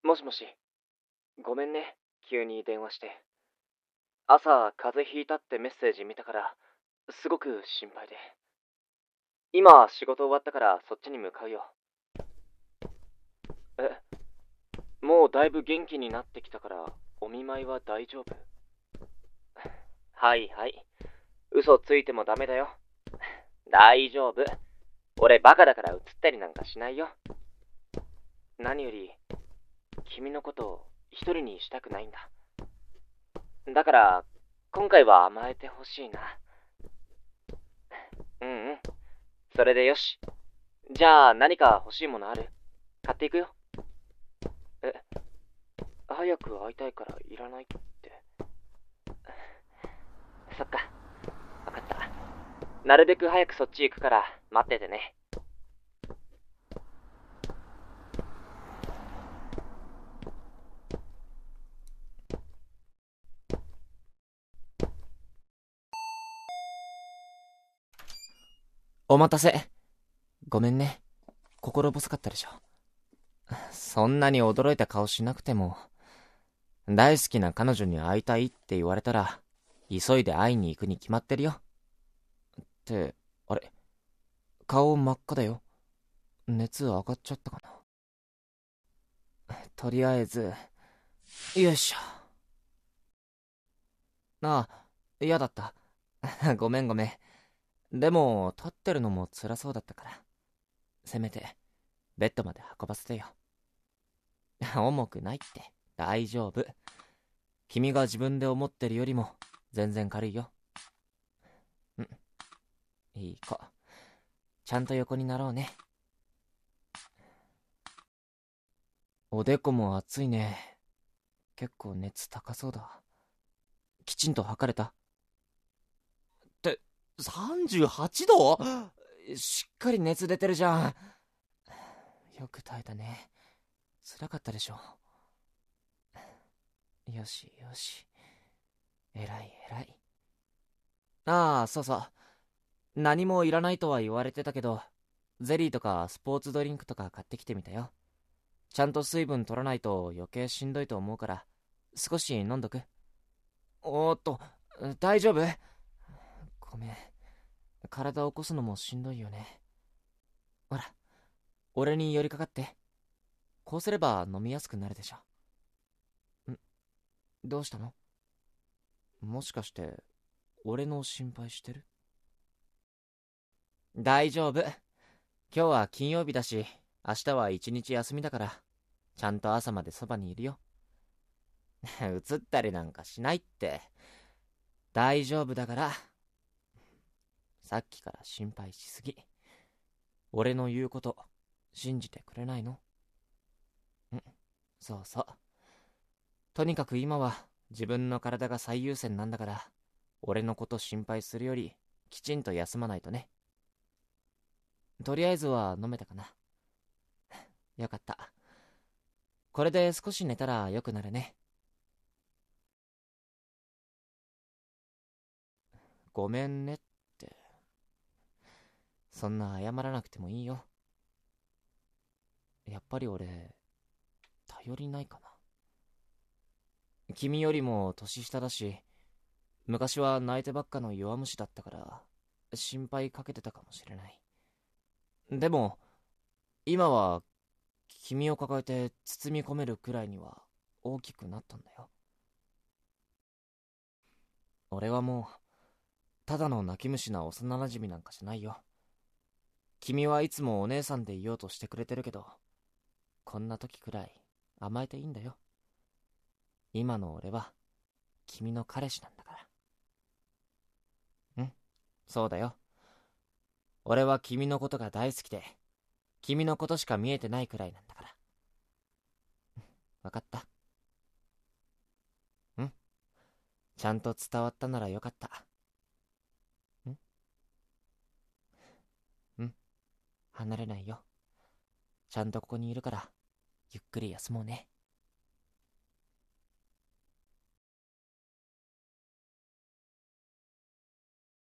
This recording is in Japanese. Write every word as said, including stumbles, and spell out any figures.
もしもし、ごめんね、急に電話して。朝、風邪ひいたってメッセージ見たから、すごく心配で。今、仕事終わったからそっちに向かうよ。え、もうだいぶ元気になってきたから、お見舞いは大丈夫？はいはい。嘘ついてもダメだよ。大丈夫。俺バカだから映ったりなんかしないよ。何より、君のことを一人にしたくないんだ。だから、今回は甘えてほしいな。うんうん。それでよし。じゃあ何か欲しいものある？買っていくよ。え、早く会いたいからいらないって。そっか、わかった。なるべく早くそっち行くから待っててね。 お待たせ。ごめんね。心細かったでしょ。そんなに驚いた顔しなくても。大好きな彼女に会いたいって言われたら、急いで会いに行くに決まってるよ。って、あれ、顔真っ赤だよ。熱上がっちゃったかな。とりあえず、よいしょ。ああ、嫌だった。ごめんごめん。でも、立ってるのも辛そうだったから。せめて、ベッドまで運ばせてよ。重くないって。大丈夫。君が自分で思ってるよりも、全然軽いよ。うん。いい子。ちゃんと横になろうね。おでこも熱いね。結構熱高そうだ。きちんと測れた？って、さんじゅうはちど？しっかり熱出てるじゃん。よく耐えたね。辛かったでしょ。よしよし。えらいえらい。ああ、そうそう。何もいらないとは言われてたけど、ゼリーとかスポーツドリンクとか買ってきてみたよ。ちゃんと水分取らないと余計しんどいと思うから、少し飲んどく。おーっと、大丈夫？ごめん。体を起こすのもしんどいよね。ほら、俺に寄りかかって。こうすれば飲みやすくなるでしょ。ん、どうしたの？もしかして、俺の心配してる？大丈夫。今日は金曜日だし、明日は一日休みだから、ちゃんと朝までそばにいるよ。映ったりなんかしないって。大丈夫だから。さっきから心配しすぎ。俺の言うこと、信じてくれないの？ん、そうそう。とにかく今は自分の体が最優先なんだから、俺のこと心配するより、きちんと休まないとね。とりあえずは飲めたかな。よかった。これで少し寝たらよくなるね。ごめんねって。そんな謝らなくてもいいよ。やっぱり俺、頼りないかな。君よりも年下だし、昔は泣いてばっかの弱虫だったから、心配かけてたかもしれない。でも、今は、君を抱えて包み込めるくらいには大きくなったんだよ。俺はもう、ただの泣き虫な幼馴染なんかじゃないよ。君はいつもお姉さんでいようとしてくれてるけど、こんな時くらい甘えていいんだよ。今の俺は、君の彼氏なんだから。ん、そうだよ。俺は君のことが大好きで、君のことしか見えてないくらいなんだから。わかった？ん、ちゃんと伝わったならよかった。ん、うん、離れないよ。ちゃんとここにいるから、ゆっくり休もうね。